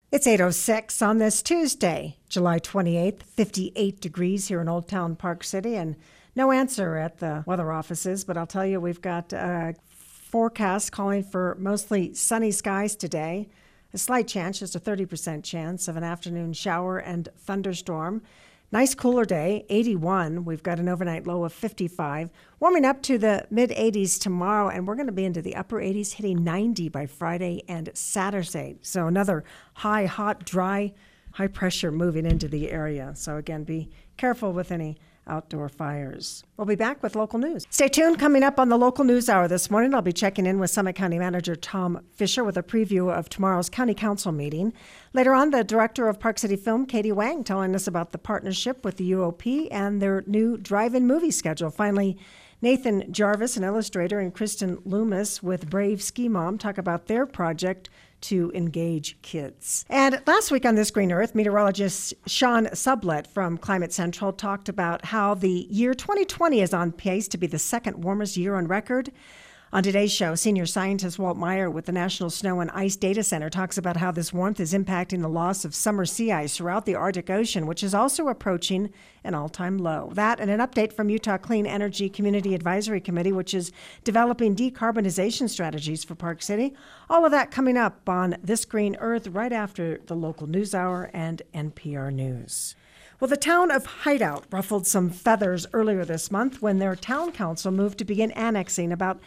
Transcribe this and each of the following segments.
It's 8:06 on this Tuesday, July 28th, 58 degrees here in Old Town Park City, and no answer at the weather offices, but I'll tell you we've got a forecast calling for mostly sunny skies today. A slight chance, just a 30% chance of an afternoon shower and thunderstorm. Nice cooler day, 81. We've got an overnight low of 55. Warming up to the mid-80s tomorrow, and we're going to be into the upper 80s, hitting 90 by Friday and Saturday. So another high, hot, dry, high pressure moving into the area. So again, be careful with any outdoor fires. We'll be back with local news. Stay tuned. Coming up on the local news hour this morning, I'll be checking in with Summit County Manager Tom Fisher with a preview of tomorrow's County Council meeting. Later on, the Director of Park City Film, Katie Wang, telling us about the partnership with the UOP and their new drive-in movie schedule. Finally, Nathan Jarvis, an illustrator, and Kristen Loomis with Brave Ski Mom talk about their project to engage kids. And last week on This Green Earth, meteorologist Sean Sublett from Climate Central talked about how the year 2020 is on pace to be the second warmest year on record. On today's show, senior scientist Walt Meyer with the National Snow and Ice Data Center talks about how this warmth is impacting the loss of summer sea ice throughout the Arctic Ocean, which is also approaching an all-time low. That and an update from Utah Clean Energy Community Advisory Committee, which is developing decarbonization strategies for Park City. All of that coming up on This Green Earth right after the local news hour and NPR News. Well, the town of Hideout ruffled some feathers earlier this month when their town council moved to begin annexing about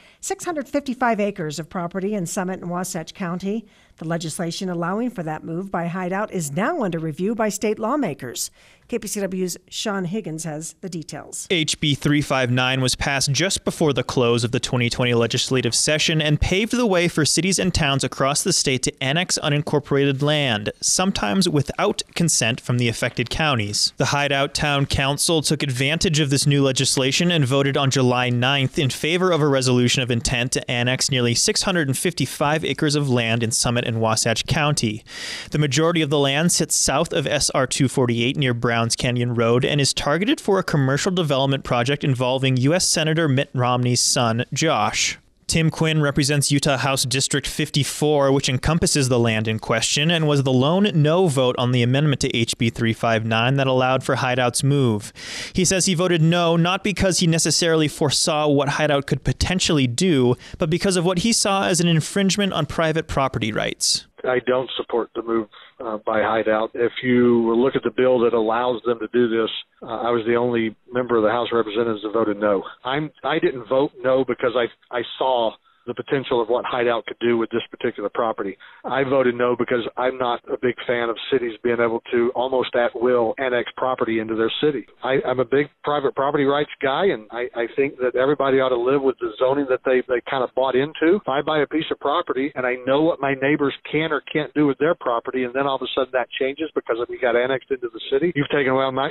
655 acres of property in Summit and Wasatch County. The legislation allowing for that move by Hideout is now under review by state lawmakers. KPCW's Sean Higgins has the details. HB 359 was passed just before the close of the 2020 legislative session and paved the way for cities and towns across the state to annex unincorporated land, sometimes without consent from the affected counties. The Hideout Town Council took advantage of this new legislation and voted on July 9th in favor of a resolution of intent to annex nearly 655 acres of land in Summit and Wasatch County. The majority of the land sits south of SR 248 near Browns Canyon Road and is targeted for a commercial development project involving U.S. Senator Mitt Romney's son, Josh. Tim Quinn represents Utah House District 54, which encompasses the land in question, and was the lone no vote on the amendment to HB 359 that allowed for Hideout's move. He says he voted no, not because he necessarily foresaw what Hideout could potentially do, but because of what he saw as an infringement on private property rights. I don't support the move by Hideout. If you look at the bill that allows them to do this, I was the only member of the House of Representatives that voted no. I didn't vote no because I saw the potential of what Hideout could do with this particular property. I voted no because I'm not a big fan of cities being able to almost at will annex property into their city. I'm a big private property rights guy, and I think that everybody ought to live with the zoning that they kind of bought into. If I buy a piece of property and I know what my neighbors can or can't do with their property, and then all of a sudden that changes because we got annexed into the city, you've taken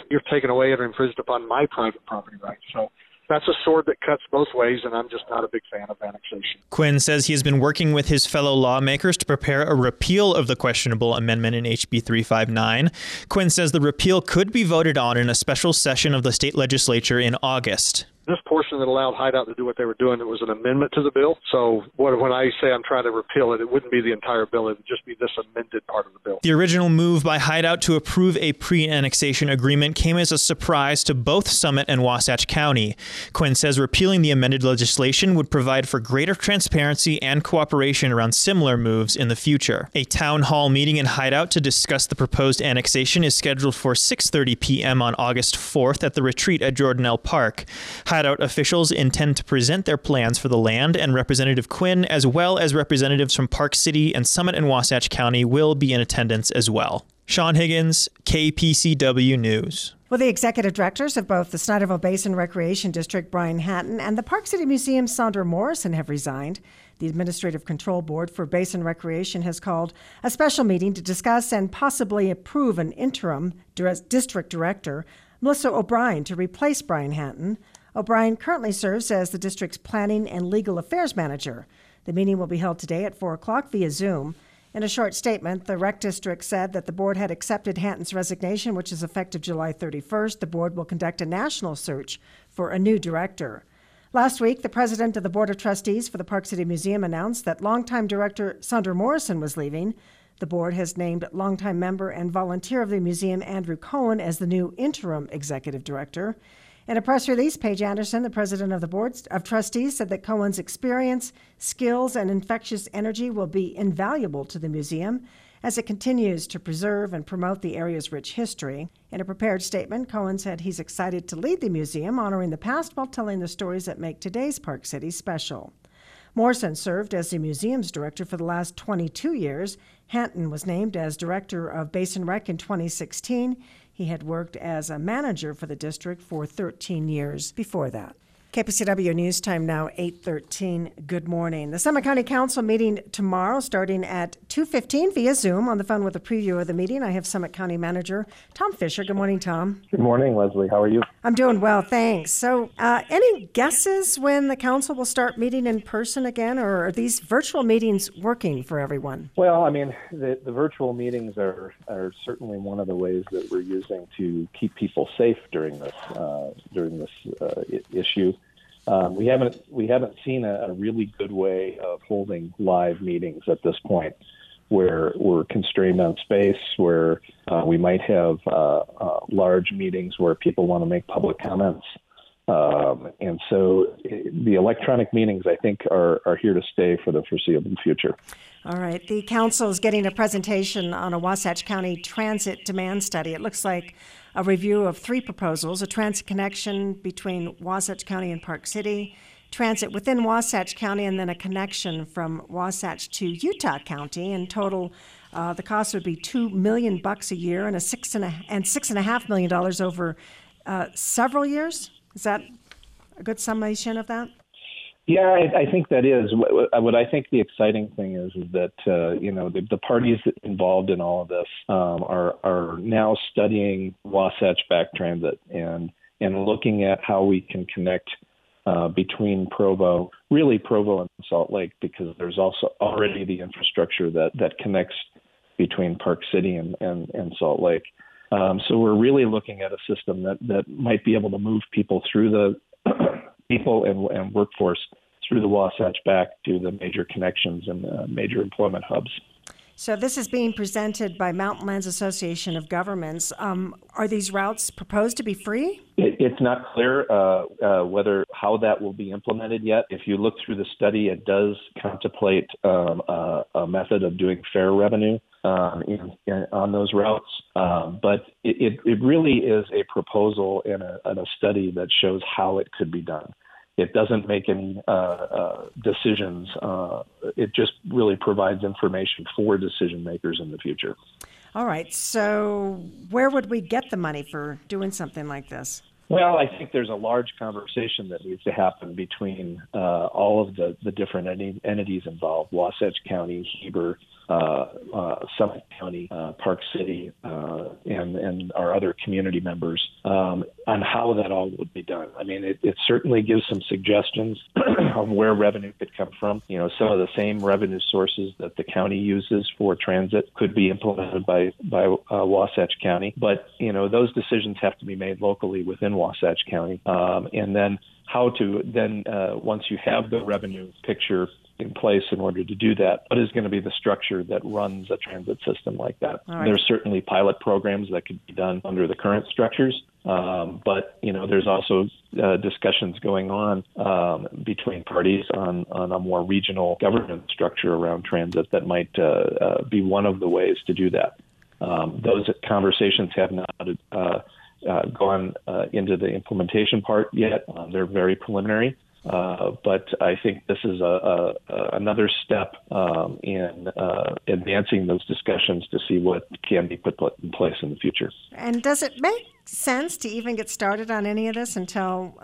away or infringed upon my private property rights. So that's a sword that cuts both ways, and I'm just not a big fan of annexation. Quinn says he has been working with his fellow lawmakers to prepare a repeal of the questionable amendment in HB 359. Quinn says the repeal could be voted on in a special session of the state legislature in August. This portion that allowed Hideout to do what they were doing, it was an amendment to the bill. So when I say I'm trying to repeal it, it wouldn't be the entire bill. It would just be this amended part of the bill. The original move by Hideout to approve a pre-annexation agreement came as a surprise to both Summit and Wasatch County. Quinn says repealing the amended legislation would provide for greater transparency and cooperation around similar moves in the future. A town hall meeting in Hideout to discuss the proposed annexation is scheduled for 6:30 p.m. on August 4th at the retreat at Jordanelle Park. Hideout officials intend to present their plans for the land, and Representative Quinn, as well as representatives from Park City and Summit and Wasatch County, will be in attendance as well. Sean Higgins, KPCW News. Well, the executive directors of both the Snyderville Basin Recreation District, Brian Hatton, and the Park City Museum, Sandra Morrison, have resigned. The Administrative Control Board for Basin Recreation has called a special meeting to discuss and possibly approve an interim district director, Melissa O'Brien, to replace Brian Hatton. O'Brien currently serves as the district's planning and legal affairs manager. The meeting will be held today at 4 o'clock via Zoom. In a short statement, the Rec District said that the board had accepted Hatton's resignation, which is effective July 31st. The board will conduct a national search for a new director. Last week, the president of the Board of Trustees for the Park City Museum announced that longtime director Sandra Morrison was leaving. The board has named longtime member and volunteer of the museum Andrew Cohen as the new interim executive director. In a press release, Paige Anderson, the president of the board of trustees, said that Cohen's experience, skills, and infectious energy will be invaluable to the museum as it continues to preserve and promote the area's rich history. In a prepared statement, Cohen said he's excited to lead the museum, honoring the past while telling the stories that make today's Park City special. Morrison served as the museum's director for the last 22 years. Hanton was named as director of Basin Rec in 2016. He had worked as a manager for the district for 13 years before that. KPCW News Time now, 8:13. Good morning. The Summit County Council meeting tomorrow starting at 2:15 via Zoom. On the phone with a preview of the meeting, I have Summit County Manager Tom Fisher. Good morning, Tom. Good morning, Leslie. How are you? I'm doing well, thanks. So any guesses when the council will start meeting in person again, or are these virtual meetings working for everyone? Well, I mean, the virtual meetings are certainly one of the ways that we're using to keep people safe during this issue. We haven't seen a really good way of holding live meetings at this point, where we're constrained on space, where we might have large meetings where people want to make public comments. And so the electronic meetings, I think, are here to stay for the foreseeable future. All right. The council is getting a presentation on a Wasatch County transit demand study. It looks like a review of 3 proposals: a transit connection between Wasatch County and Park City, transit within Wasatch County, and then a connection from Wasatch to Utah County. In total, the cost would be $2 million a year and $6.5 million over several years. Is that a good summation of that? Yeah, I think that is. What I think the exciting thing is that the parties involved in all of this are now studying Wasatch Back Transit and looking at how we can connect between Provo and Salt Lake, because there's also already the infrastructure that connects between Park City and Salt Lake. So we're really looking at a system that might be able to move people through the people and workforce through the Wasatch back to the major connections and major employment hubs. So this is being presented by Mountain Lands Association of Governments. Are these routes proposed to be free? It's not clear how that will be implemented yet. If you look through the study, it does contemplate a method of doing fare revenue on those routes. But it really is a proposal and a study that shows how it could be done. It doesn't make any decisions. It just really provides information for decision makers in the future. All right. So where would we get the money for doing something like this? Well, I think there's a large conversation that needs to happen between all of the different entities involved: Wasatch County, Heber, Summit County, Park City, and our other community members on how that all would be done. I mean, it certainly gives some suggestions of where revenue could come from. You know, some of the same revenue sources that the county uses for transit could be implemented by Wasatch County. But, you know, those decisions have to be made locally within Wasatch County. And then how to then, once you have the revenue picture in place in order to do that, what is going to be the structure that runs a transit system like that? Right. There's certainly pilot programs that could be done under the current structures, but you know, there's also discussions going on between parties on a more regional governance structure around transit that might be one of the ways to do that. Those conversations have not gone into the implementation part yet. They're very preliminary. But I think this is another step in advancing those discussions to see what can be put in place in the future. And does it make sense to even get started on any of this until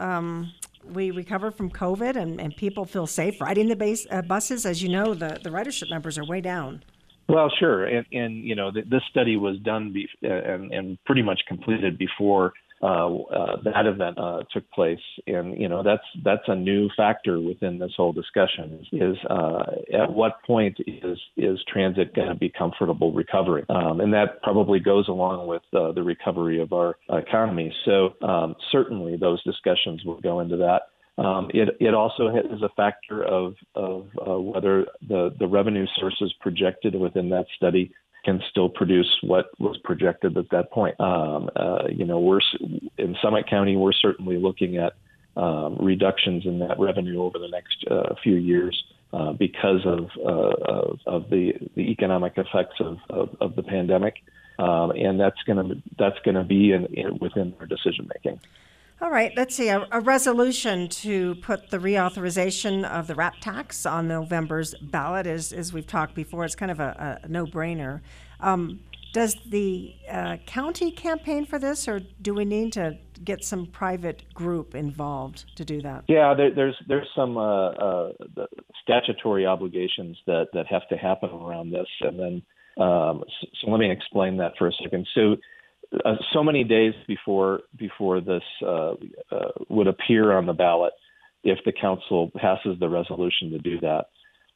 we recover from COVID and people feel safe riding the buses? As you know, the ridership numbers are way down. Well, sure. And you know, this study was done and pretty much completed before that event took place, and you know, that's a new factor within this whole discussion is at what point is transit going to be comfortable recovering, and that probably goes along with the recovery of our economy. So certainly those discussions will go into that. It also is a factor of whether the revenue sources projected within that study can still produce what was projected at that point. We're in Summit County, we're certainly looking at reductions in that revenue over the next few years because of the economic effects of the pandemic, and that's going to be within our decision making. All right, let's see. A resolution to put the reauthorization of the RAP tax on November's ballot is, as we've talked before, it's kind of a no-brainer. Does the county campaign for this, or do we need to get some private group involved to do that? Yeah, there's some statutory obligations that have to happen around this, and then so let me explain that for a second. So many days before this would appear on the ballot, if the council passes the resolution to do that,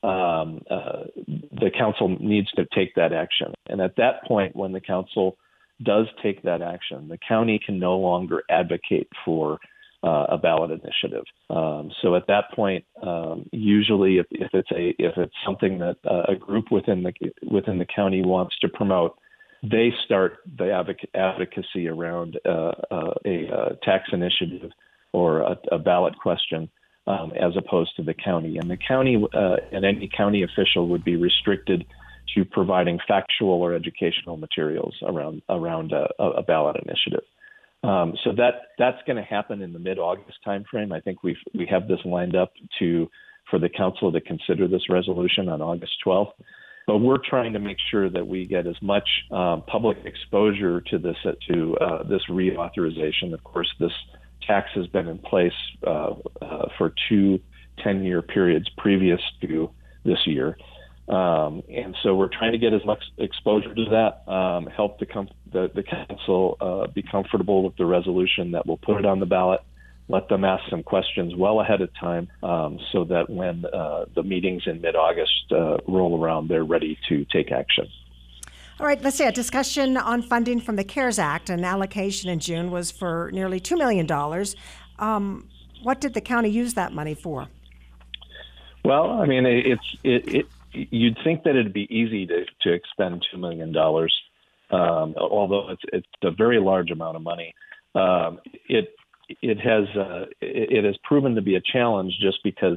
the council needs to take that action. And at that point, when the council does take that action, the county can no longer advocate for a ballot initiative. So at that point, usually if it's something that a group within the county wants to promote, they start the advocacy around a tax initiative or a ballot question, as opposed to the county. And the county and any county official would be restricted to providing factual or educational materials around a ballot initiative. So that's going to happen in the mid-August timeframe. I think we have this lined up for the council to consider this resolution on August 12th. But we're trying to make sure that we get as much public exposure to this reauthorization. Of course, this tax has been in place for 2 10-year periods previous to this year. And so we're trying to get as much exposure to that, help the council be comfortable with the resolution that will put it on the ballot, let them ask some questions well ahead of time so that when the meetings in mid-August roll around, they're ready to take action. All right, let's see. A discussion on funding from the CARES Act. An allocation in June was for nearly $2 million. What did the county use that money for? Well, I mean, you'd think that it'd be easy to expend $2 million, although it's a very large amount of money. It has proven to be a challenge just because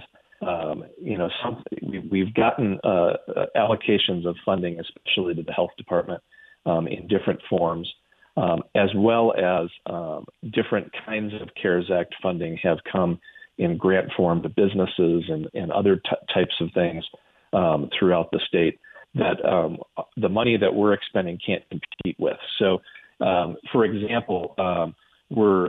we've gotten allocations of funding, especially to the health department, in different forms, as well as different kinds of CARES Act funding have come in grant form to businesses and other types of things throughout the state that the money that we're expending can't compete with. So, for example, we're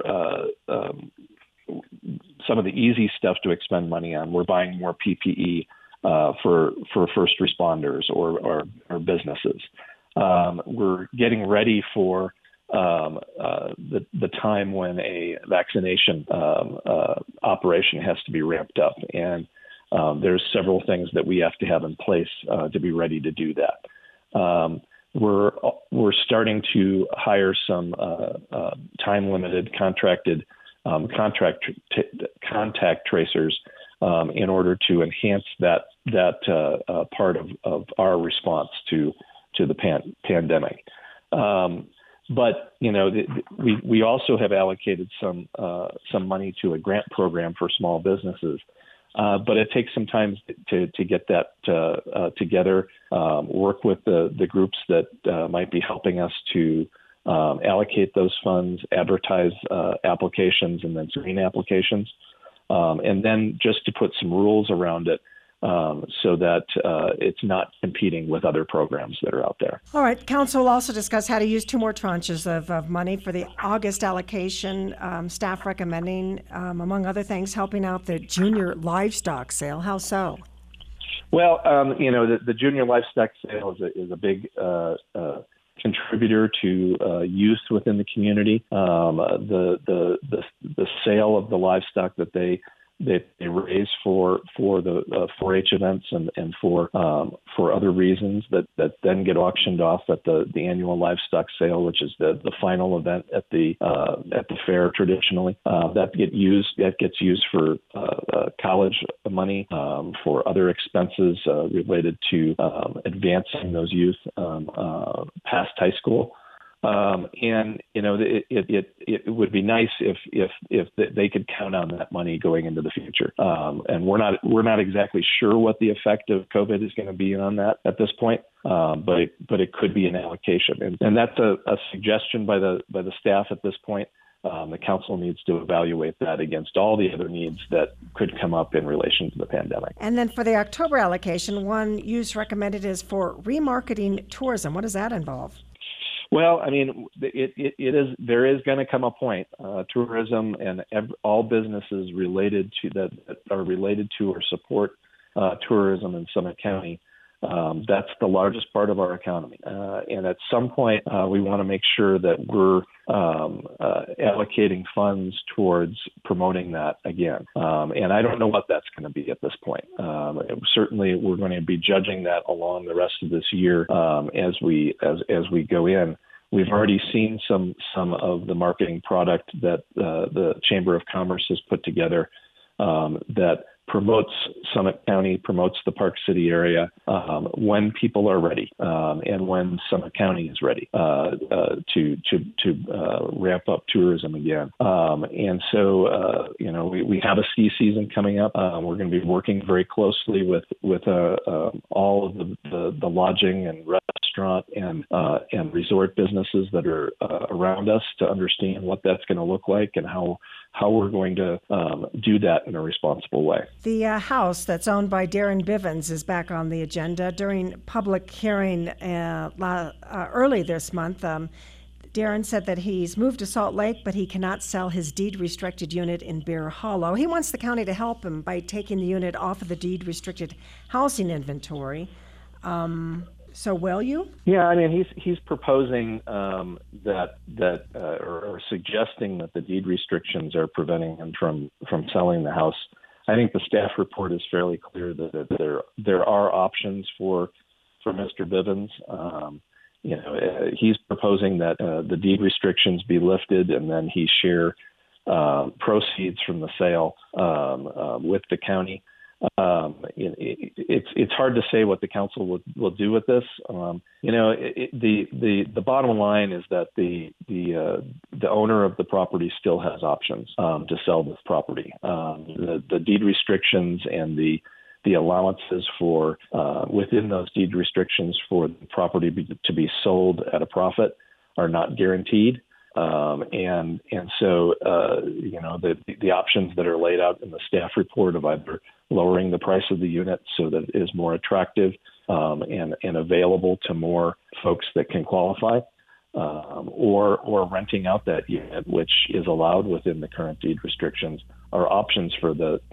some of the easy stuff to expend money on. We're buying more PPE for first responders or businesses. We're getting ready for the time when a vaccination operation has to be ramped up, and there's several things that we have to have in place to be ready to do that. We're starting to hire some time-limited contracted contact tracers in order to enhance that part of our response to the pandemic. But we also have allocated some money to a grant program for small businesses. But it takes some time to get that together, work with the groups that might be helping us to allocate those funds, advertise applications, and then screen applications. And then just to put some rules around it so that it's not competing with other programs that are out there. All right. Council will also discuss how to use 2 more tranches of money for the August allocation. Staff recommending, among other things, helping out the junior livestock sale. How so? Well, the junior livestock sale is a big contributor to youth within the community. The sale of the livestock that they they raise for the 4-H events and for other reasons that then get auctioned off at the annual livestock sale, which is the final event at the fair traditionally. That gets used for college money, for other expenses related to advancing those youth past high school. And it would be nice if they could count on that money going into the future. And we're not exactly sure what the effect of COVID is going to be on that at this point. But it could be an allocation, and that's a suggestion by the staff at this point. The council needs to evaluate that against all the other needs that could come up in relation to the pandemic. And then for the October allocation, one use recommended is for remarketing tourism. What does that involve? Well, I mean, there is going to come a point, tourism and all businesses related to that are related to or support tourism in Summit County. That's the largest part of our economy. And at some point, we want to make sure that we're allocating funds towards promoting that again. And I don't know what that's going to be at this point. Certainly, we're going to be judging that along the rest of this year as we go in. We've already seen some of the marketing product that the Chamber of Commerce has put together that promotes Summit County, promotes the Park City area when people are ready and when Summit County is ready to ramp up tourism again. And so, we have a ski season coming up. We're going to be working very closely with all of the lodging and restaurant and resort businesses that are around us to understand what that's going to look like and how we're going to do that in a responsible way. The house that's owned by Darren Bivens is back on the agenda. During public hearing early this month, Darren said that he's moved to Salt Lake, but he cannot sell his deed-restricted unit in Bear Hollow. He wants the county to help him by taking the unit off of the deed-restricted housing inventory. So will you? Yeah, I mean, he's proposing that or suggesting that the deed restrictions are preventing him from selling the house. I think the staff report is fairly clear that there are options for Mr. Bivens. He's proposing that the deed restrictions be lifted and then he share proceeds from the sale with the county. It's hard to say what the council will do with this. The bottom line is that the owner of the property still has options to sell this property. The deed restrictions and the allowances for within those deed restrictions for the property to be sold at a profit are not guaranteed. And so the options that are laid out in the staff report of either lowering the price of the unit so that it is more attractive and available to more folks that can qualify, or renting out that unit, which is allowed within the current deed restrictions, are options for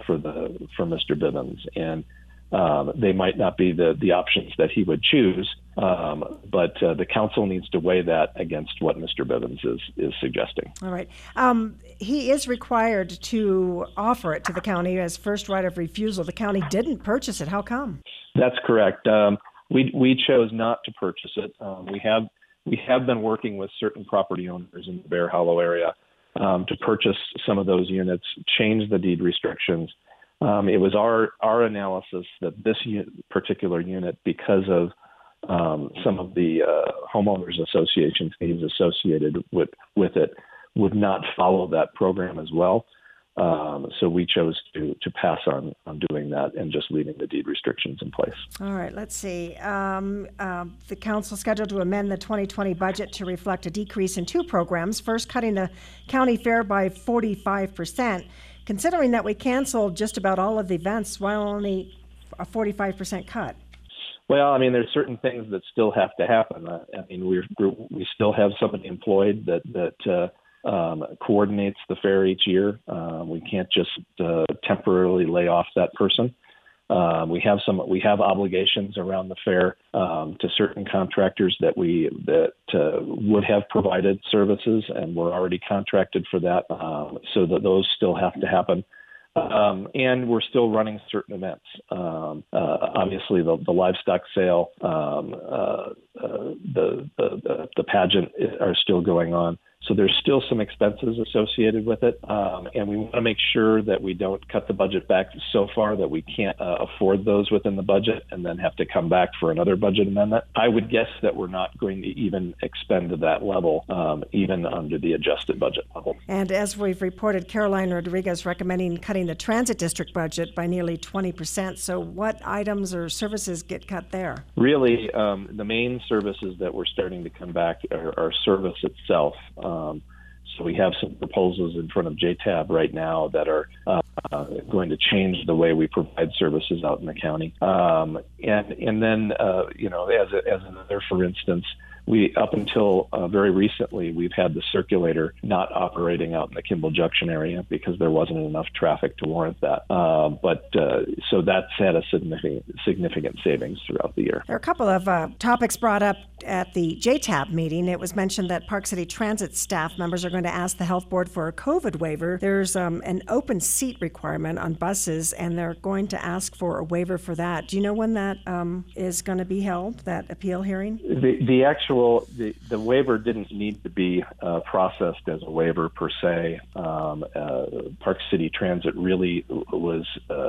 Mr. Bivens. And they might not be the options that he would choose, but the council needs to weigh that against what Mr. Bivens is suggesting. All right. He is required to offer it to the county as first right of refusal. The county didn't purchase it. How come? That's correct. We chose not to purchase it. We have been working with certain property owners in the Bear Hollow area to purchase some of those units, change the deed restrictions. It was our analysis that this particular unit, because of some of the homeowners associations needs associated with it, would not follow that program as well. So we chose to pass on doing that and just leaving the deed restrictions in place. All right, let's see. The council scheduled to amend the 2020 budget to reflect a decrease in two programs. First, cutting the county fair by 45%. Considering that we canceled just about all of the events, why only a 45% cut? Well, I mean, there's certain things that still have to happen. We still have somebody employed that coordinates the fair each year. We can't just temporarily lay off that person. We have obligations around the fair to certain contractors that would have provided services, and we're already contracted for that. So that those still have to happen. And we're still running certain events. Obviously, the livestock sale, the pageant are still going on. So there's still some expenses associated with it, and we want to make sure that we don't cut the budget back so far that we can't afford those within the budget and then have to come back for another budget amendment. I would guess that we're not going to even expend to that level, even under the adjusted budget level. And as we've reported, Caroline Rodriguez recommending cutting the transit district budget by nearly 20%. So what items or services get cut there? Really, the main services that we're starting to come back are service itself. So we have some proposals in front of JTAB right now that are going to change the way we provide services out in the county. And then, as another, for instance, we up until very recently, we've had the circulator not operating out in the Kimball Junction area because there wasn't enough traffic to warrant that. So that's had a significant savings throughout the year. There are a couple of topics brought up at the JTAB meeting. It was mentioned that Park City Transit staff members are going to ask the health board for a COVID waiver. There's an open seat requirement on buses, and they're going to ask for a waiver for that. Do you know when that is going to be held, that appeal hearing? The waiver didn't need to be processed as a waiver per se. Park City Transit really was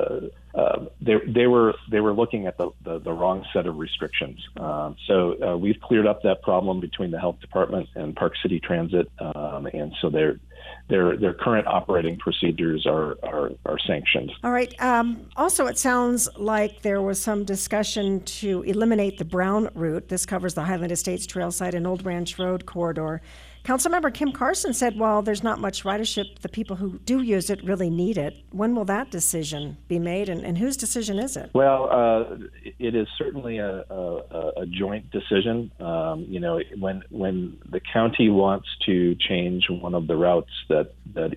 they were looking at the wrong set of restrictions. So we've cleared up that problem between the health department and Park City Transit, and so their current operating procedures are sanctioned. All right. Also, it sounds like there was some discussion to eliminate the Brown route. This covers the Highland Estates Trailside and Old Ranch Road corridor. Councilmember Kim Carson said, well, there's not much ridership. The people who do use it really need it. When will that decision be made, and whose decision is it? Well, it is certainly a joint decision. When the county wants to change one of the routes that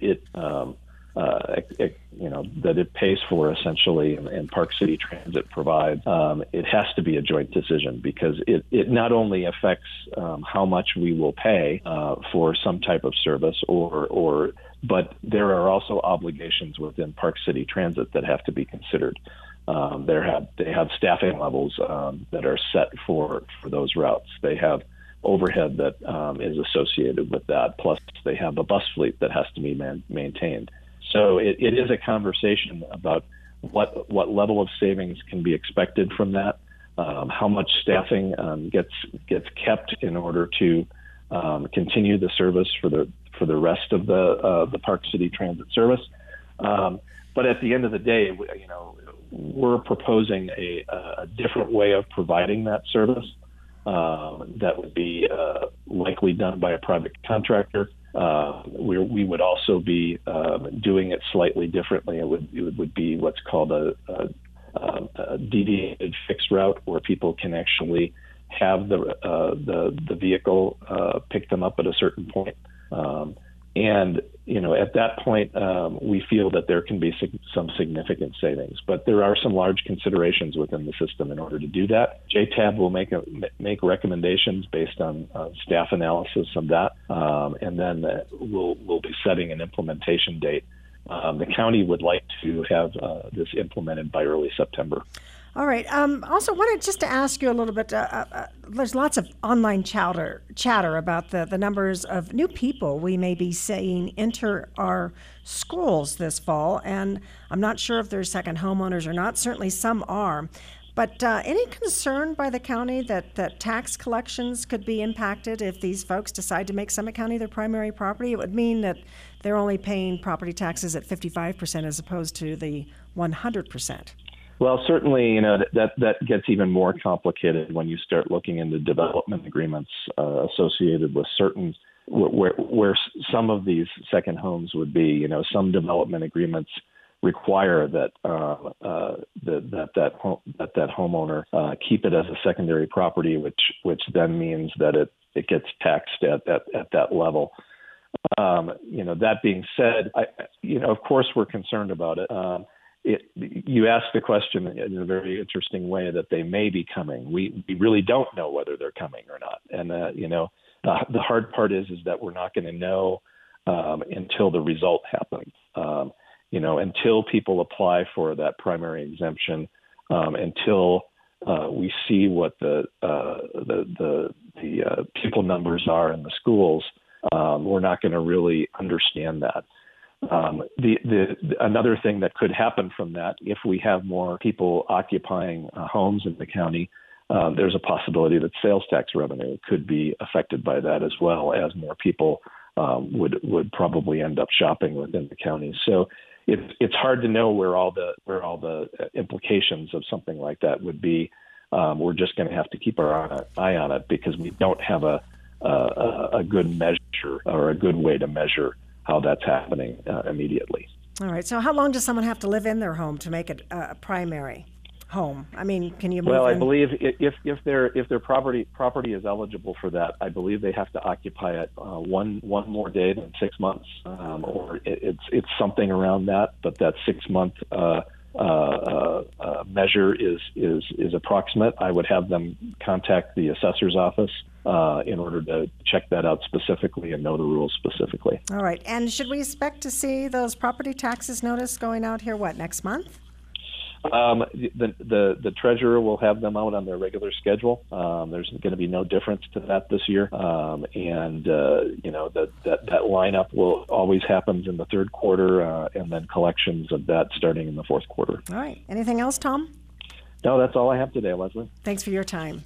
it pays for essentially, and Park City Transit provides, it has to be a joint decision because it not only affects how much we will pay for some type of service but there are also obligations within Park City Transit that have to be considered. They have staffing levels that are set for those routes. They have overhead that is associated with that. Plus, they have a bus fleet that has to be maintained. So it is a conversation about what level of savings can be expected from that, how much staffing gets kept in order to continue the service for the rest of the Park City Transit service. But at the end of the day, we're proposing a different way of providing that service that would be likely done by a private contractor. We would also be doing it slightly differently. It would be what's called a deviated fixed route, where people can actually have the vehicle pick them up at a certain point. And at that point, we feel that there can be some significant savings, but there are some large considerations within the system in order to do that. JTAB will make recommendations based on staff analysis of that, and then we'll be setting an implementation date. The county would like to have this implemented by early September. All right. Also, wanted just to ask you a little bit. There's lots of online chatter about the numbers of new people we may be seeing enter our schools this fall, and I'm not sure if they're second homeowners or not. Certainly, some are. But any concern by the county that tax collections could be impacted if these folks decide to make Summit County their primary property? It would mean that they're only paying property taxes at 55% as opposed to the 100%. Well, certainly, that gets even more complicated when you start looking into development agreements associated with certain where some of these second homes would be. Some development agreements require that that homeowner keep it as a secondary property, which then means that it gets taxed at that level. That being said, of course we're concerned about it. You asked the question in a very interesting way that they may be coming. We really don't know whether they're coming or not. And, the hard part is that we're not going to know until the result happens. until people apply for that primary exemption, until we see what the pupil numbers are in the schools, we're not going to really understand that. Another thing that could happen from that, if we have more people occupying homes in the county, there's a possibility that sales tax revenue could be affected by that as well, as more people would probably end up shopping within the county. So it's hard to know where all the implications of something like that would be. We're just going to have to keep our eye on it because we don't have a good measure or a good way to measure how that's happening immediately. All right. So how long does someone have to live in their home to make it a primary home? I mean, can you move Well, I in? believe if their property is eligible for that, I believe they have to occupy it one more day than 6 months, or it's something around that. But that 6 month measure is approximate. I would have them contact the assessor's office in order to check that out specifically and know the rules specifically. All right. And should we expect to see those property taxes notice going out here, next month? The treasurer will have them out on their regular schedule. There's going to be no difference to that this year. That lineup will always happens in the third quarter, and then collections of that starting in the fourth quarter. All right. Anything else, Tom? No, that's all I have today, Leslie. Thanks for your time.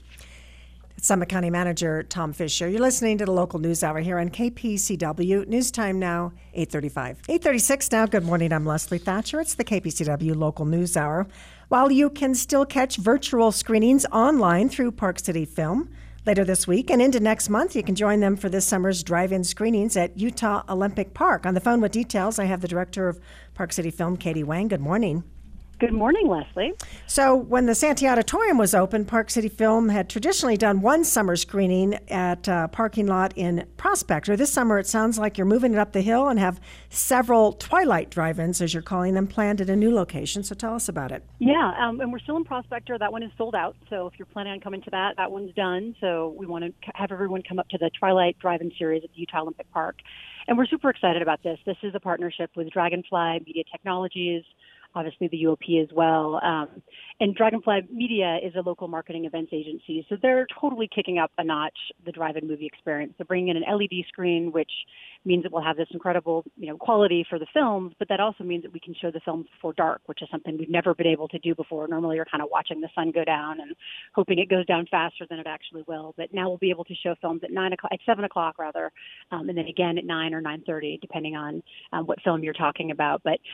Summit County Manager Tom Fisher. You're listening to the local news hour here on KPCW. News time now, 8:35. 8:36 now. Good morning. I'm Leslie Thatcher. It's the KPCW local news hour. While you can still catch virtual screenings online through Park City Film later this week and into next month, you can join them for this summer's drive-in screenings at Utah Olympic Park. On the phone with details, I have the director of Park City Film, Katie Wang. Good morning. Good morning, Leslie. So when the Santee Auditorium was open, Park City Film had traditionally done one summer screening at a parking lot in Prospector. This summer, it sounds like you're moving it up the hill and have several Twilight drive-ins, as you're calling them, planned at a new location. So tell us about it. Yeah, and we're still in Prospector. That one is sold out. So if you're planning on coming to that one's done. So we want to have everyone come up to the Twilight drive-in series at the Utah Olympic Park. And we're super excited about this. This is a partnership with Dragonfly Media Technologies, obviously the UOP as well. And Dragonfly Media is a local marketing events agency, so they're totally kicking up a notch the drive-in movie experience. They're bringing in an LED screen, which means that we'll have this incredible, quality for the films, but that also means that we can show the films before dark, which is something we've never been able to do before. Normally you're kind of watching the sun go down and hoping it goes down faster than it actually will. But now we'll be able to show films at 7 o'clock rather, and then again at 9 or 9:30, depending on what film you're talking about. But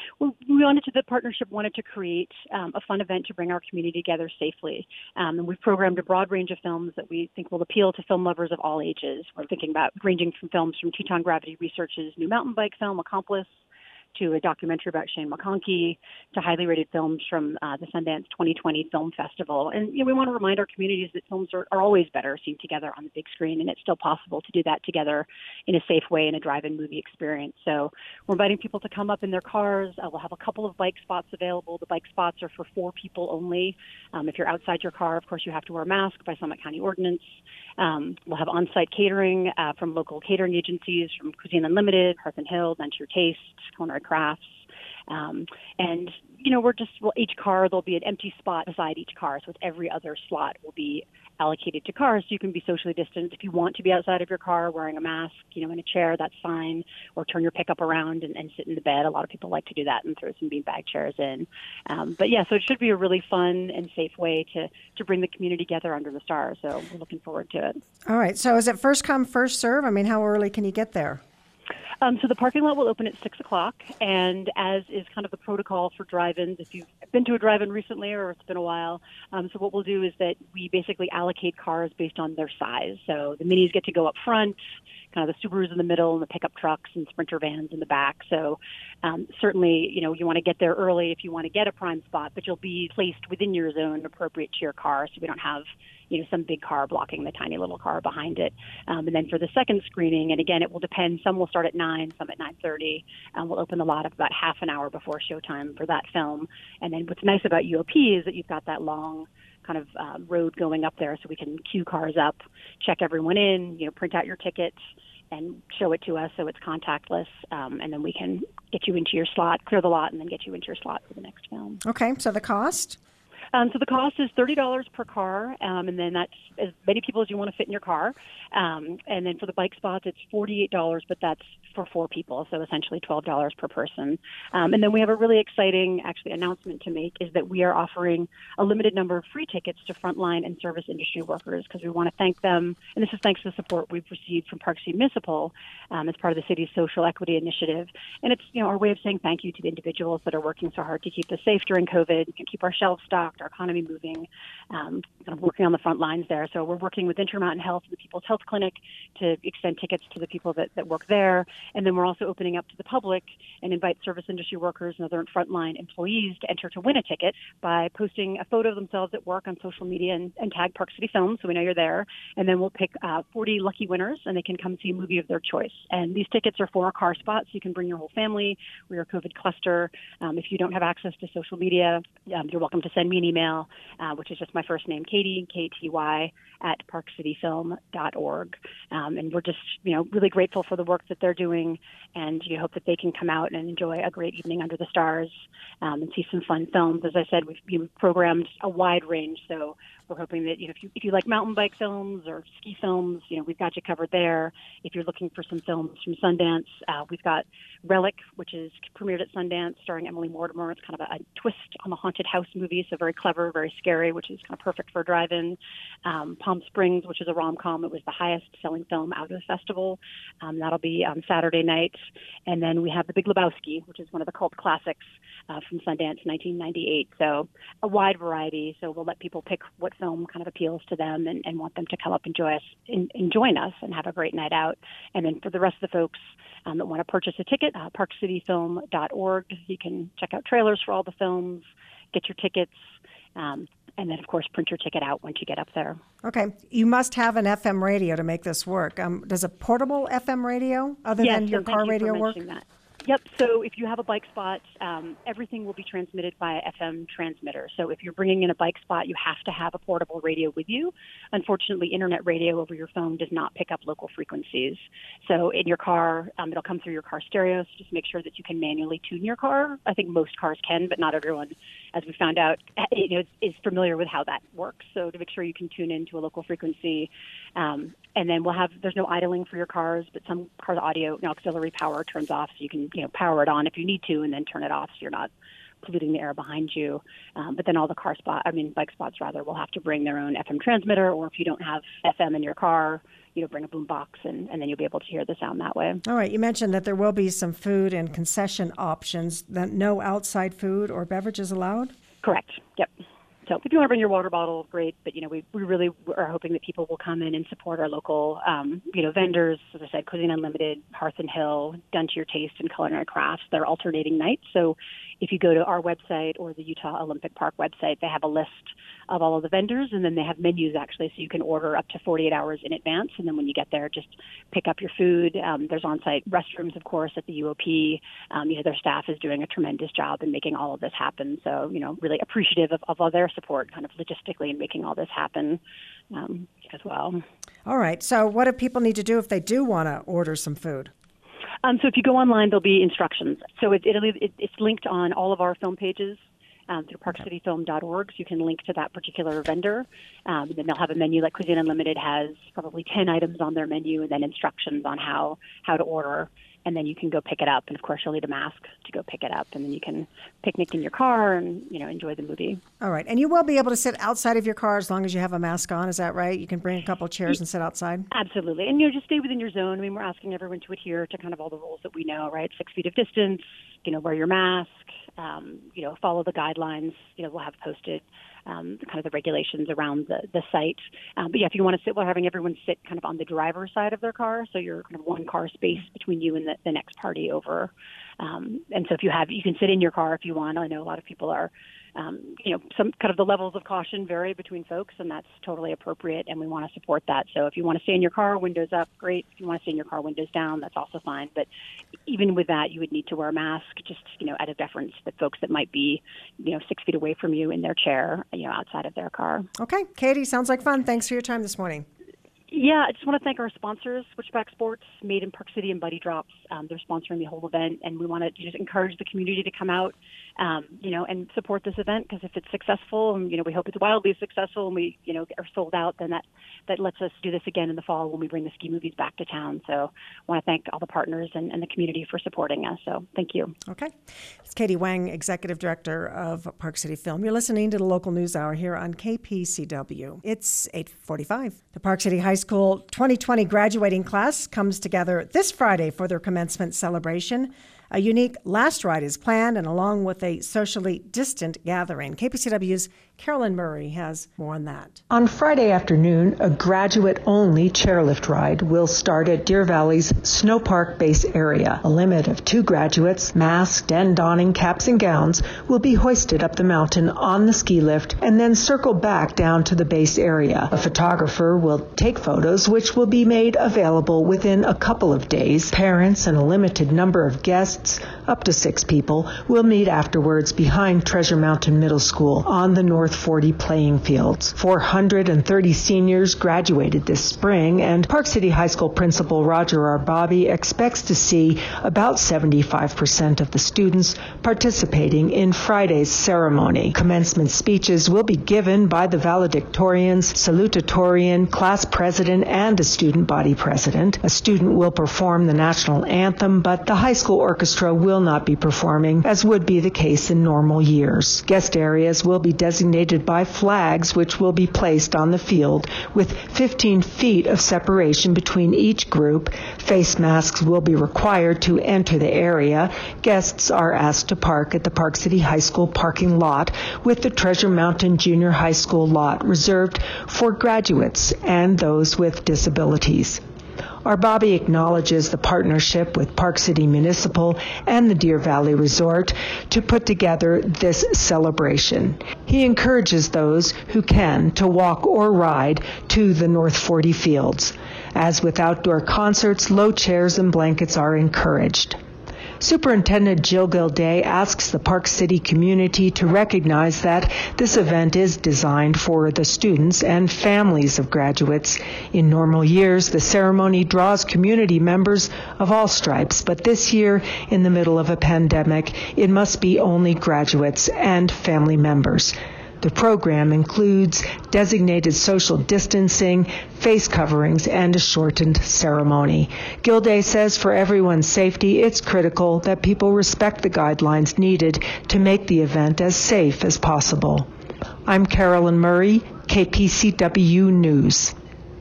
the partnership wanted to create a fun event to bring our community together safely. And we've programmed a broad range of films that we think will appeal to film lovers of all ages. We're thinking about ranging from films from Teton Gravity Research's new mountain bike film, Accomplice, to a documentary about Shane McConkey, to highly rated films from the Sundance 2020 Film Festival. And we want to remind our communities that films are always better seen together on the big screen, and it's still possible to do that together in a safe way in a drive-in movie experience. So we're inviting people to come up in their cars. We'll have a couple of bike spots available. The bike spots are for 4 people only. If you're outside your car, of course, you have to wear a mask by Summit County ordinance. We'll have on-site catering from local catering agencies, from Cuisine Unlimited, Hearth and Hill, Then to Your Taste, Culinary Crafts. And each car, there'll be an empty spot beside each car. So with every other slot will be allocated to cars, so you can be socially distanced. If you want to be outside of your car wearing a mask, in a chair, that's fine. Or turn your pickup around and sit in the bed. A lot of people like to do that and throw some beanbag chairs in. So it should be a really fun and safe way to bring the community together under the stars. So we're looking forward to it. All right. So is it first come, first serve? I mean, how early can you get there? So the parking lot will open at 6 o'clock, and as is kind of the protocol for drive-ins, if you've been to a drive-in recently or it's been a while, so what we'll do is that we basically allocate cars based on their size. So the minis get to go up front, kind of the Subarus in the middle, and the pickup trucks and Sprinter vans in the back. So certainly, you want to get there early if you want to get a prime spot, but you'll be placed within your zone appropriate to your car, so we don't have some big car blocking the tiny little car behind it. And then for the second screening, and again, it will depend. Some will start at 9, some at 9:30. We'll open the lot up about half an hour before showtime for that film. And then what's nice about UOP is that you've got that long kind of road going up there, so we can queue cars up, check everyone in, print out your tickets, and show it to us so it's contactless, and then we can get you into your slot, clear the lot, and then get you into your slot for the next film. Okay, so the cost? So the cost is $30 per car, and then that's as many people as you want to fit in your car. And then for the bike spots, it's $48, but that's for 4 people, so essentially $12 per person. And then we have a really exciting, announcement to make, is that we are offering a limited number of free tickets to frontline and service industry workers, because we want to thank them, and this is thanks to the support we've received from Park City Municipal as part of the city's social equity initiative. And it's our way of saying thank you to the individuals that are working so hard to keep us safe during COVID, keep our shelves stocked, our economy moving, kind of working on the front lines there. So we're working with Intermountain Health and the People's Health Clinic to extend tickets to the people that work there. And then we're also opening up to the public and invite service industry workers and other frontline employees to enter to win a ticket by posting a photo of themselves at work on social media and tag Park City Film so we know you're there. And then we'll pick 40 lucky winners, and they can come see a movie of their choice. And these tickets are for a car spot, so you can bring your whole family. We're a COVID cluster. If you don't have access to social media, you're welcome to send me an email, which is just my first name, Katie, K-T-Y, at parkcityfilm.org. And we're just, really grateful for the work that they're doing, and hope that they can come out and enjoy a great evening under the stars and see some fun films. As I said, we've programmed a wide range, so we're hoping that if you like mountain bike films or ski films, we've got you covered there. If you're looking for some films from Sundance, we've got Relic, which is premiered at Sundance, starring Emily Mortimer. It's kind of a twist on the haunted house movie, so very clever, very scary, which is kind of perfect for a drive-in. Palm Springs, which is a rom-com. It was the highest-selling film out of the festival. That'll be on Saturday night. And then we have The Big Lebowski, which is one of the cult classics from Sundance, 1998. So a wide variety. So we'll let people pick what film kind of appeals to them and want them to come up and join us and have a great night out. And then for the rest of the folks that want to purchase a ticket, parkcityfilm.org. You can check out trailers for all the films, get your tickets, and then, of course, print your ticket out once you get up there. Okay. You must have an FM radio to make this work. Does a portable FM radio other than your car radio work? That. Yep. So if you have a bike spot, everything will be transmitted by FM transmitter. So if you're bringing in a bike spot, you have to have a portable radio with you. Unfortunately, internet radio over your phone does not pick up local frequencies. So in your car, it'll come through your car stereo. So just make sure that you can manually tune your car. I think most cars can, but not everyone, as we found out, is familiar with how that works. So to make sure you can tune into a local frequency. And then there's no idling for your cars, but some cars' audio auxiliary power turns off, so you can power it on if you need to, and then turn it off so you're not polluting the air behind you. But then all the bike spots will have to bring their own FM transmitter, or if you don't have FM in your car, bring a boom box, and then you'll be able to hear the sound that way. All right. You mentioned that there will be some food and concession options, that no outside food or beverages allowed? Correct. Yep. So if you want to bring your water bottle, great. But, we really are hoping that people will come in and support our local, vendors. As I said, Cuisine Unlimited, Hearth and Hill, Done to Your Taste, and Culinary Crafts. They're alternating nights. So if you go to our website or the Utah Olympic Park website, they have a list of all of the vendors, and then they have menus actually, so you can order up to 48 hours in advance. And then when you get there, just pick up your food. There's on-site restrooms, of course, at the UOP. Their staff is doing a tremendous job in making all of this happen. So, really appreciative of all their support kind of logistically in making all this happen as well. All right. So what do people need to do if they do want to order some food? So if you go online, there'll be instructions. So it's linked on all of our film pages through parkcityfilm.org. So you can link to that particular vendor. And then they'll have a menu like Cuisine Unlimited has probably 10 items on their menu, and then instructions on how to order. And then you can go pick it up. And, of course, you'll need a mask to go pick it up. And then you can picnic in your car and, enjoy the movie. All right. And you will be able to sit outside of your car as long as you have a mask on. Is that right? You can bring a couple of chairs and sit outside? Absolutely. And, just stay within your zone. I mean, we're asking everyone to adhere to kind of all the rules that we know, right? 6 feet of distance, wear your mask, follow the guidelines. We'll have posted kind of the regulations around the site. But if you want to sit, we're having everyone sit kind of on the driver's side of their car, so you're kind of one car space between you and the next party over. And so you can sit in your car if you want. I know a lot of people are, some kind of the levels of caution vary between folks, and that's totally appropriate, and we want to support that. So if you want to stay in your car, windows up, great. If you want to stay in your car, windows down, that's also fine. But even with that, you would need to wear a mask, just, out of deference that folks that might be, 6 feet away from you in their chair, outside of their car. Okay. Katie, sounds like fun. Thanks for your time this morning. Yeah, I just want to thank our sponsors, Switchback Sports, Made in Park City, and Buddy Drops. They're sponsoring the whole event, and we want to just encourage the community to come out, and support this event, because if it's successful, and we hope it's wildly successful, and we are sold out, then that lets us do this again in the fall when we bring the ski movies back to town. So I want to thank all the partners and the community for supporting us. So thank you. Okay, it's Katie Wang, Executive Director of Park City Film. You're listening to the Local News Hour here on KPCW. It's 8:45. The Park City High School 2020 graduating class comes together this Friday for their commencement celebration. A unique last ride is planned, and along with a socially distant gathering. KPCW's Carolyn Murray has more on that. On Friday afternoon, a graduate-only chairlift ride will start at Deer Valley's Snow Park base area. A limit of 2 graduates, masked and donning caps and gowns, will be hoisted up the mountain on the ski lift and then circle back down to the base area. A photographer will take photos, which will be made available within a couple of days. Parents and a limited number of guests, up to 6 people, will meet afterwards behind Treasure Mountain Middle School on the North 40 playing fields. 430 seniors graduated this spring, and Park City High School Principal Roger R. Bobby expects to see about 75% of the students participating in Friday's ceremony. Commencement speeches will be given by the valedictorians, salutatorian, class president, and a student body president. A student will perform the national anthem, but the high school orchestra will not be performing, as would be the case in normal years. Guest areas will be designated by flags, which will be placed on the field with 15 feet of separation between each group. Face masks will be required to enter the area. Guests are asked to park at the Park City High School parking lot, with the Treasure Mountain Junior High School lot reserved for graduates and those with disabilities. Our Bobby acknowledges the partnership with Park City Municipal and the Deer Valley Resort to put together this celebration. He encourages those who can to walk or ride to the North 40 fields. As with outdoor concerts, low chairs and blankets are encouraged. Superintendent Jill Gilday asks the Park City community to recognize that this event is designed for the students and families of graduates. In normal years, the ceremony draws community members of all stripes, but this year, in the middle of a pandemic, it must be only graduates and family members. The program includes designated social distancing, face coverings, and a shortened ceremony. Gilday says for everyone's safety, it's critical that people respect the guidelines needed to make the event as safe as possible. I'm Carolyn Murray, KPCW News.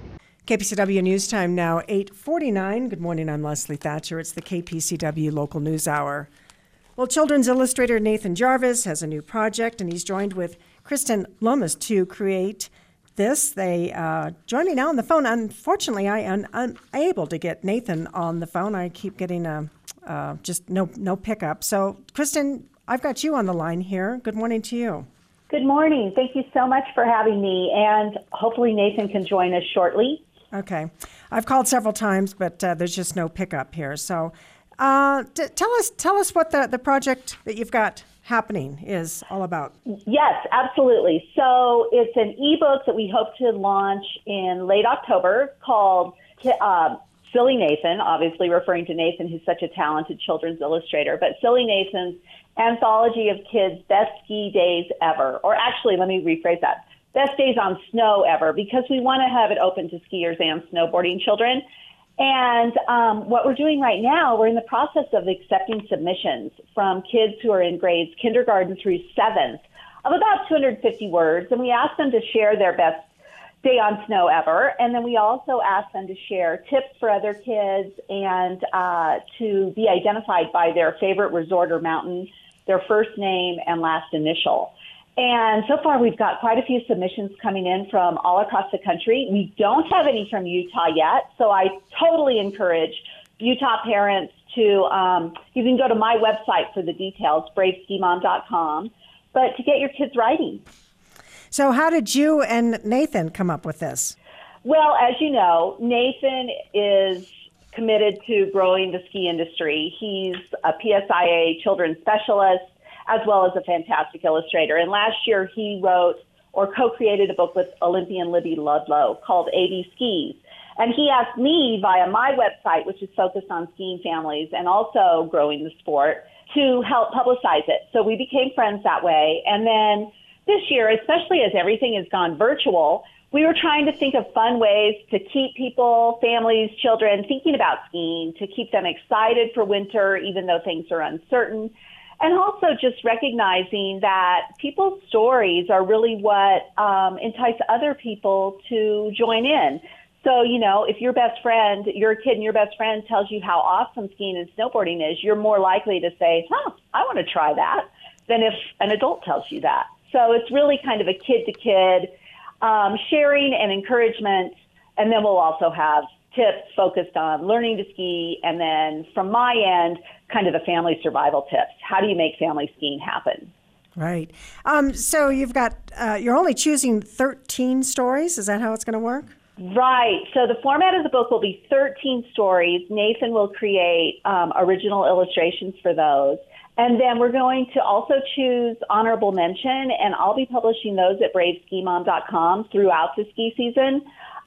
KPCW News Time now, 8:49. Good morning, I'm Leslie Thatcher. It's the KPCW Local News Hour. Well, children's illustrator Nathan Jarvis has a new project, and he's joined with Kristen Lomas to create this. They join me now on the phone. Unfortunately, I am unable to get Nathan on the phone. I keep getting just no pickup. So, Kristen, I've got you on the line here. Good morning to you. Good morning. Thank you so much for having me, and hopefully Nathan can join us shortly. Okay. I've called several times, but there's just no pickup here. So tell us what the project that you've got happening is all about. Yes, absolutely. So it's an ebook that we hope to launch in late October called Silly Nathan, obviously referring to Nathan, who's such a talented children's illustrator, but Silly Nathan's Anthology of Kids' Best Ski Days Ever. Or actually, let me rephrase that. Best Days on Snow Ever, because we want to have it open to skiers and snowboarding children. And what we're doing right now, we're in the process of accepting submissions from kids who are in grades kindergarten through 7th of about 250 words. And we ask them to share their best day on snow ever. And then we also ask them to share tips for other kids and to be identified by their favorite resort or mountain, their first name and last initial. And so far, we've got quite a few submissions coming in from all across the country. We don't have any from Utah yet, so I totally encourage Utah parents to, you can go to my website for the details, braveskimom.com, but to get your kids writing. So how did you and Nathan come up with this? Well, as you know, Nathan is committed to growing the ski industry. He's a PSIA children's specialist, as well as a fantastic illustrator. And last year he wrote or co-created a book with Olympian Libby Ludlow called 80 Skis. And he asked me via my website, which is focused on skiing families and also growing the sport, to help publicize it. So we became friends that way. And then this year, especially as everything has gone virtual, we were trying to think of fun ways to keep people, families, children thinking about skiing, to keep them excited for winter, even though things are uncertain. And also just recognizing that people's stories are really what entice other people to join in. So, you know, if your best friend, you're a kid and your best friend tells you how awesome skiing and snowboarding is, you're more likely to say, I want to try that, than if an adult tells you that. So it's really kind of a kid-to-kid sharing and encouragement. And then we'll also have tips focused on learning to ski. And then from my end, kind of the family survival tips. How do you make family skiing happen? Right. So you've got, you're only choosing 13 stories. Is that how it's going to work? Right. So the format of the book will be 13 stories. Nathan will create original illustrations for those. And then we're going to also choose honorable mention, and I'll be publishing those at braveskimom.com throughout the ski season.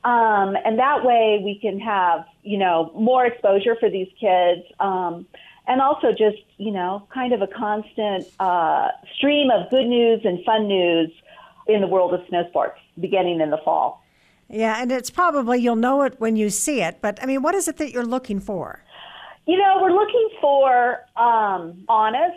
And that way we can have, you know, more exposure for these kids. And also just, you know, kind of a constant stream of good news and fun news in the world of snow sports beginning in the fall. Yeah, and it's probably, you'll know it when you see it, but I mean, what is it that you're looking for? You know, we're looking for honest,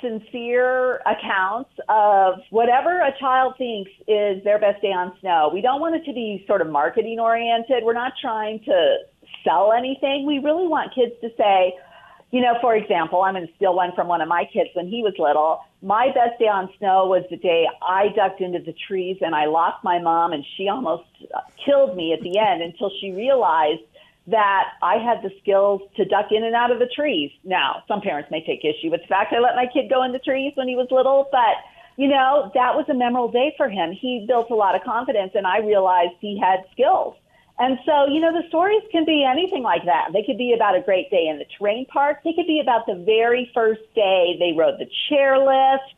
sincere accounts of whatever a child thinks is their best day on snow. We don't want it to be sort of marketing oriented. We're not trying to sell anything. We really want kids to say, you know, for example, I'm going to steal one from one of my kids when he was little. My best day on snow was the day I ducked into the trees and I lost my mom, and she almost killed me at the end until she realized that I had the skills to duck in and out of the trees. Now, some parents may take issue with the fact I let my kid go in the trees when he was little, but, you know, that was a memorable day for him. He built a lot of confidence, and I realized he had skills. And so, you know, the stories can be anything like that. They could be about a great day in the terrain park. They could be about the very first day they rode the chairlift.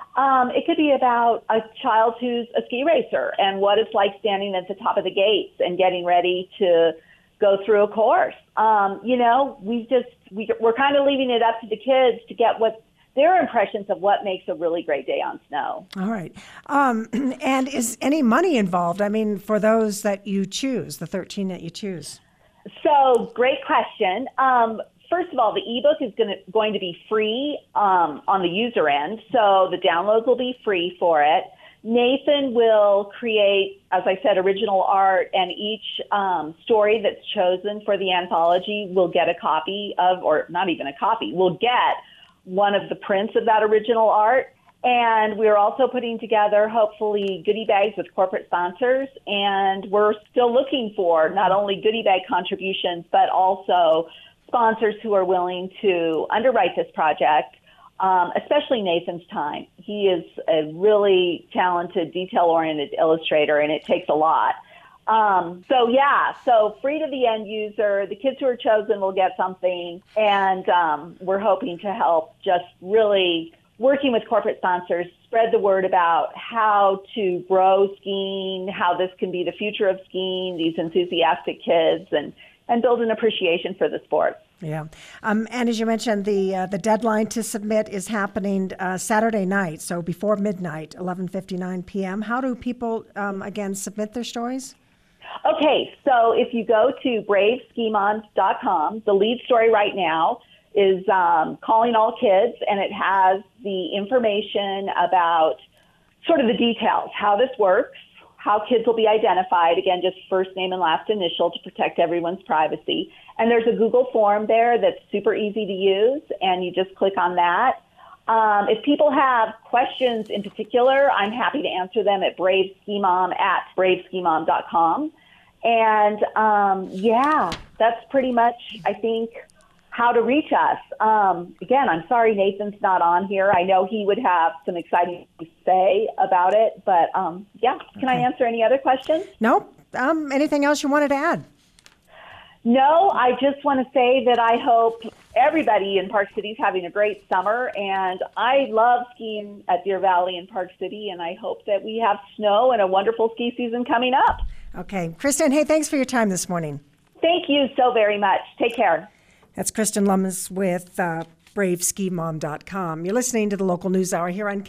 It could be about a child who's a ski racer and what it's like standing at the top of the gates and getting ready to go through a course. You know, we're kind of leaving it up to the kids to get what their impressions of what makes a really great day on snow. All right. And is any money involved? I mean, for those that you choose, the 13 that you choose? So, great question. First of all, the ebook is going to be free on the user end, so the downloads will be free for it. Nathan will create, as I said, original art, and each story that's chosen for the anthology will get a copy of, or not even a copy, will get one of the prints of that original art. And we're also putting together, hopefully, goodie bags with corporate sponsors. And we're still looking for not only goodie bag contributions, but also sponsors who are willing to underwrite this project, especially Nathan's time. He is a really talented, detail-oriented illustrator, and it takes a lot. So free to the end user. The kids who are chosen will get something, and we're hoping to help just really working with corporate sponsors, spread the word about how to grow skiing, how this can be the future of skiing, these enthusiastic kids, and build an appreciation for the sport. Yeah. And as you mentioned, the deadline to submit is happening Saturday night, so before midnight, 11:59 p.m. How do people, again, submit their stories? Okay, so if you go to braveskimom.com, the lead story right now is Calling All Kids, and it has the information about sort of the details, how this works, how kids will be identified, again, just first name and last initial to protect everyone's privacy. And there's a Google form there that's super easy to use, and you just click on that. If people have questions in particular, I'm happy to answer them at braveskimom@braveskimom.com. And that's pretty much, I think, how to reach us. Again, I'm sorry Nathan's not on here. I know he would have some exciting to say about it, but Can I answer any other questions? No. Anything else you wanted to add? No, I just want to say that I hope everybody in Park City is having a great summer, and I love skiing at Deer Valley and Park City, and I hope that we have snow and a wonderful ski season coming up. Okay. Kristen, hey, thanks for your time this morning. Thank you so very much. Take care. That's Kristen Lummis with BraveSkiMom.com. You're listening to the Local News Hour here on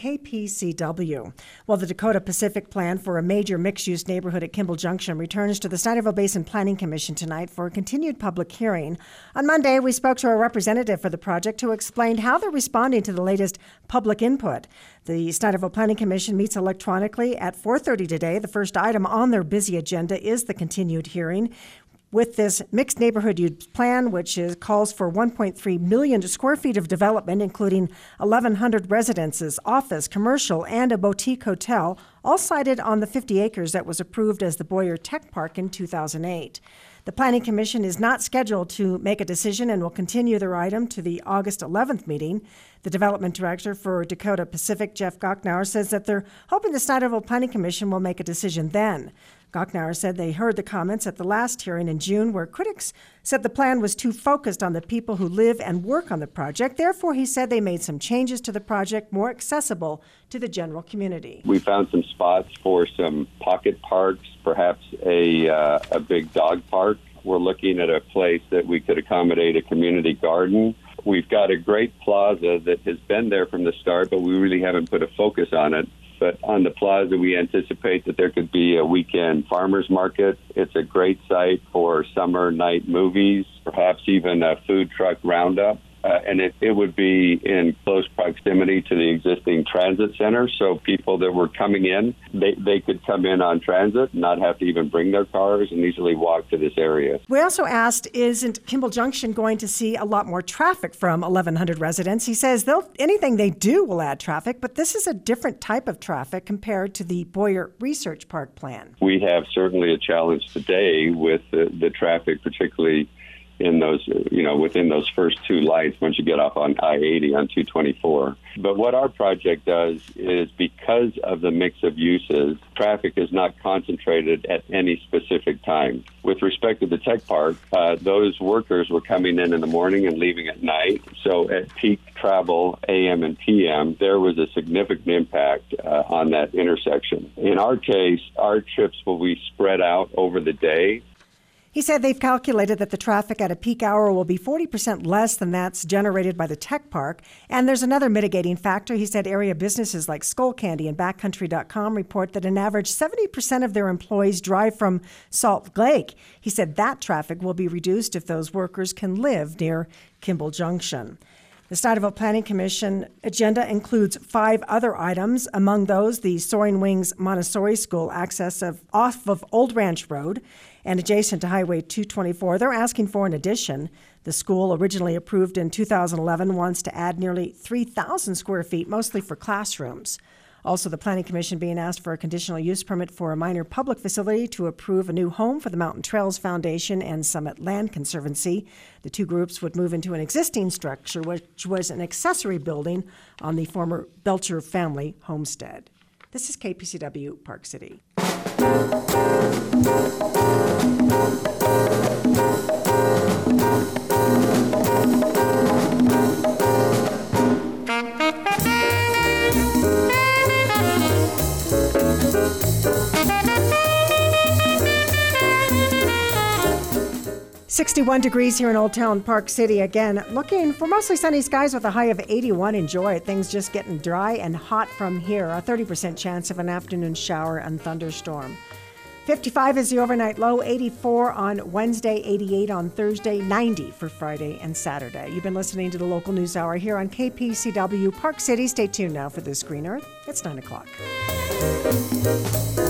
KPCW. Well, the Dakota Pacific plan for a major mixed-use neighborhood at Kimball Junction returns to the Snyderville Basin Planning Commission tonight for a continued public hearing. On Monday, we spoke to a representative for the project who explained how they're responding to the latest public input. The Snyderville Planning Commission meets electronically at 4:30 today. The first item on their busy agenda is the continued hearing. With this mixed neighborhood use plan, which calls for 1.3 million square feet of development, including 1,100 residences, office, commercial, and a boutique hotel, all sited on the 50 acres that was approved as the Boyer Tech Park in 2008. The Planning Commission is not scheduled to make a decision and will continue their item to the August 11th meeting. The development director for Dakota Pacific, Jeff Gocknauer, says that they're hoping the Snyderville Planning Commission will make a decision then. Gocknauer said they heard the comments at the last hearing in June where critics said the plan was too focused on the people who live and work on the project. Therefore, he said they made some changes to the project more accessible to the general community. We found some spots for some pocket parks, perhaps a big dog park. We're looking at a place that we could accommodate a community garden. We've got a great plaza that has been there from the start, but we really haven't put a focus on it. But on the plaza, we anticipate that there could be a weekend farmers market. It's a great site for summer night movies, perhaps even a food truck roundup. And it would be in close proximity to the existing transit center. So people that were coming in, they could come in on transit, not have to even bring their cars, and easily walk to this area. We also asked, isn't Kimball Junction going to see a lot more traffic from 1,100 residents? He says anything they do will add traffic, but this is a different type of traffic compared to the Boyer Research Park plan. We have certainly a challenge today with the traffic, particularly in those, within those first two lights once you get off on I-80 on 224. But what our project does is, because of the mix of uses, traffic is not concentrated at any specific time. With respect to the tech park, those workers were coming in the morning and leaving at night. So at peak travel, AM and PM, there was a significant impact on that intersection. In our case, our trips will be spread out over the day. He said they've calculated that the traffic at a peak hour will be 40% less than that's generated by the tech park. And there's another mitigating factor. He said area businesses like Skullcandy and Backcountry.com report that an average 70% of their employees drive from Salt Lake. He said that traffic will be reduced if those workers can live near Kimball Junction. The Snyderville Planning Commission agenda includes 5 other items. Among those, the Soaring Wings Montessori School access off of Old Ranch Road and adjacent to Highway 224. They're asking for an addition. The school, originally approved in 2011, wants to add nearly 3,000 square feet, mostly for classrooms. Also, the Planning Commission being asked for a conditional use permit for a minor public facility to approve a new home for the Mountain Trails Foundation and Summit Land Conservancy. The two groups would move into an existing structure, which was an accessory building on the former Belcher family homestead. This is KPCW, Park City. 61 degrees here in Old Town Park City. Again, looking for mostly sunny skies with a high of 81. Enjoy it. Things just getting dry and hot from here. A 30% chance of an afternoon shower and thunderstorm. 55 is the overnight low, 84 on Wednesday, 88 on Thursday, 90 for Friday and Saturday. You've been listening to the Local News Hour here on KPCW Park City. Stay tuned now for This Green Earth. It's 9 o'clock.